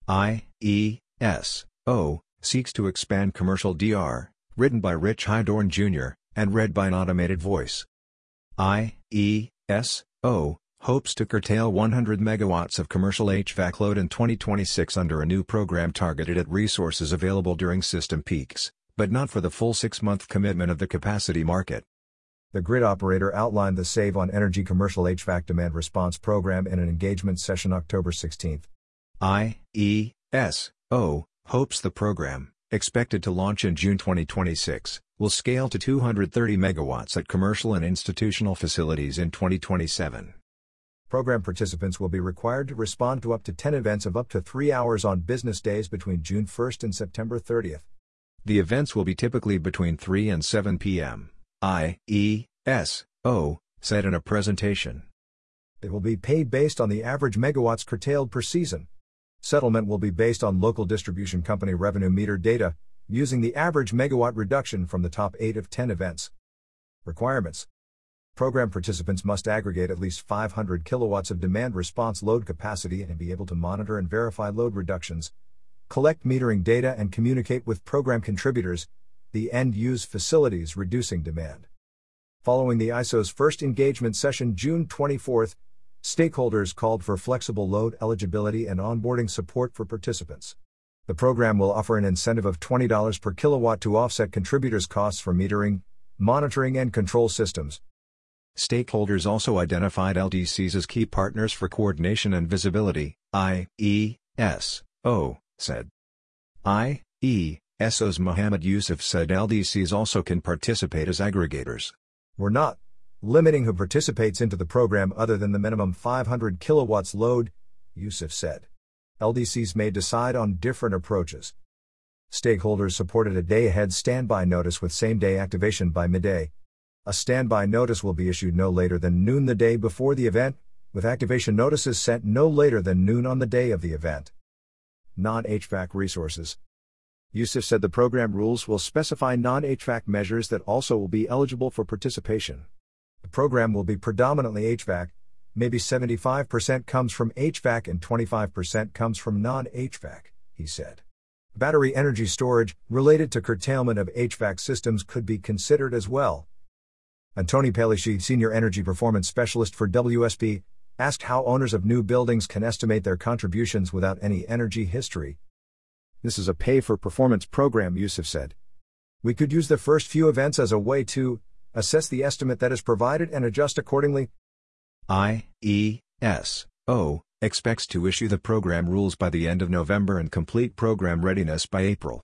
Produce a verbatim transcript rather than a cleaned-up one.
I E S O seeks to expand commercial D R, written by Rich Hydorn Junior, and read by an automated voice. I E S O hopes to curtail one hundred megawatts of commercial H V A C load in twenty twenty-six under a new program targeted at resources available during system peaks, but not for the full six-month commitment of the capacity market. The grid operator outlined the Save on Energy Commercial H V A C Demand Response Program in an engagement session October sixteenth. I E S O hopes the program, expected to launch in June twenty twenty-six, will scale to two hundred thirty megawatts at commercial and institutional facilities in twenty twenty-seven. Program participants will be required to respond to up to ten events of up to three hours on business days between June first and September thirtieth. The events will be typically between three and seven p m, I E S O said in a presentation. They will be paid based on the average megawatts curtailed per season. Settlement will be based on local distribution company revenue meter data, using the average megawatt reduction from the top eight of ten events. Requirements. Program participants must aggregate at least five hundred kilowatts of demand response load capacity and be able to monitor and verify load reductions, collect metering data and communicate with program contributors, the end-use facilities reducing demand. Following the I S O's first engagement session June twenty-fourth, stakeholders called for flexible load eligibility and onboarding support for participants. The program will offer an incentive of twenty dollars per kilowatt to offset contributors' costs for metering, monitoring and control systems. Stakeholders also identified L D Cs as key partners for coordination and visibility, I E S O said. I E S O's Mohammed Yusuf said L D Cs also can participate as aggregators. We're not limiting who participates into the program other than the minimum five hundred kilowatts load, Yusuf said. L D Cs may decide on different approaches. Stakeholders supported a day-ahead standby notice with same-day activation by midday. A standby notice will be issued no later than noon the day before the event, with activation notices sent no later than noon on the day of the event. Non-H V A C resources. Yusuf said the program rules will specify non-H V A C measures that also will be eligible for participation. The program will be predominantly H V A C, maybe seventy-five percent comes from H V A C and twenty-five percent comes from non-H V A C, he said. Battery energy storage, related to curtailment of H V A C systems, could be considered as well. Antoni Pelici, Senior Energy Performance Specialist for W S P, asked how owners of new buildings can estimate their contributions without any energy history. This is a pay-for-performance program, Yusuf said. We could use the first few events as a way to assess the estimate that is provided and adjust accordingly. I E S O expects to issue the program rules by the end of November and complete program readiness by April.